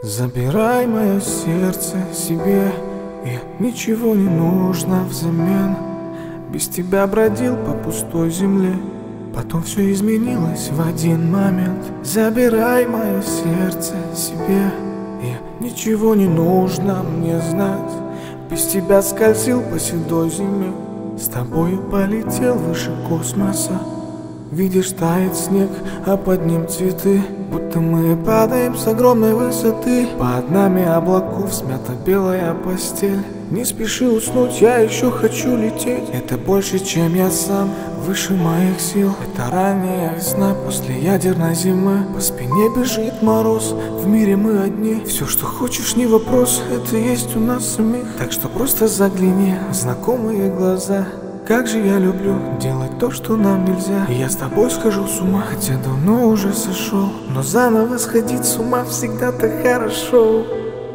Забирай мое сердце себе, и ничего не нужно взамен. Без тебя бродил по пустой земле, потом все изменилось в один момент. Забирай мое сердце себе, и ничего не нужно мне знать. Без тебя скользил по седой зиме, с тобою полетел выше космоса. Видишь, тает снег, а под ним цветы, будто мы падаем с огромной высоты. Под нами облаков смята белая постель. Не спеши уснуть, я еще хочу лететь. Это больше, чем я сам, выше моих сил. Это ранняя весна после ядерной зимы. По спине бежит мороз, в мире мы одни. Все, что хочешь, не вопрос, это есть у нас самих. Так что просто загляни в знакомые глаза. Как же я люблю делать то, что нам нельзя. И я с тобой схожу с ума, хотя давно уже сошел. Но заново сходить с ума всегда так хорошо.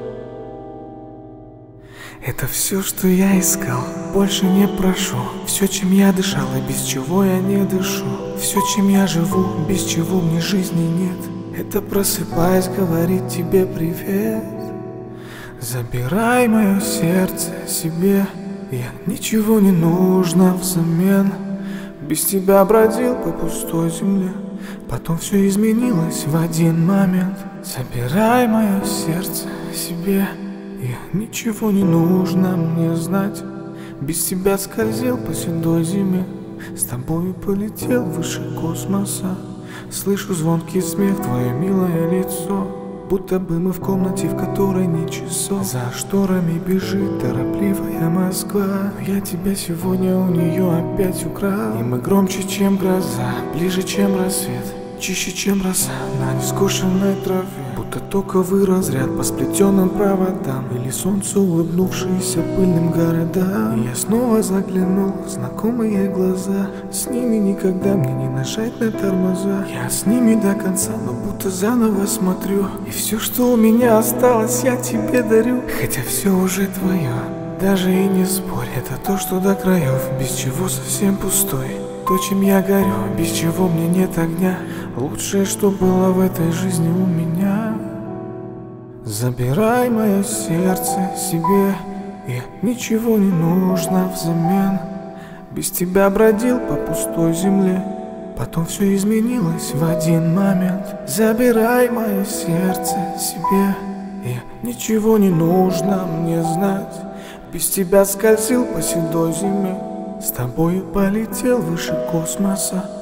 Это все, что я искал, больше не прошу. Все, чем я дышал и без чего я не дышу. Все, чем я живу, без чего мне жизни нет. Это просыпаясь говорить тебе привет. Забирай мое сердце себе, и ничего не нужно взамен. Без тебя бродил по пустой земле, потом все изменилось в один момент. Забирай мое сердце себе, и ничего не нужно мне знать. Без тебя скользил по седой зиме, с тобою полетел выше космоса. Слышу звонкий смех, твое милое лицо, будто бы мы в комнате, в которой нет часов. За шторами бежит торопливая Москва, но я тебя сегодня у нее опять украл. И мы громче, чем гроза, ближе, чем рассвет, чище, чем роса на нескошенной траве. Будто токовый разряд по сплетенным проводам, или солнце, улыбнувшееся пыльным городам. И я снова заглянул в знакомые глаза. С ними никогда мне не нажать на тормоза. Я с ними до конца, но будто заново смотрю. И все, что у меня осталось, я тебе дарю. Хотя все уже твое, даже и не спорь. Это то, что до краев, без чего совсем пустой. То, чем я горю, без чего мне нет огня. Лучшее, что было в этой жизни у меня. Забирай мое сердце себе, и ничего не нужно взамен. Без тебя бродил по пустой земле, потом все изменилось в один момент. Забирай мое сердце себе, и ничего не нужно мне знать. Без тебя скользил по седой зиме, с тобой полетел выше космоса.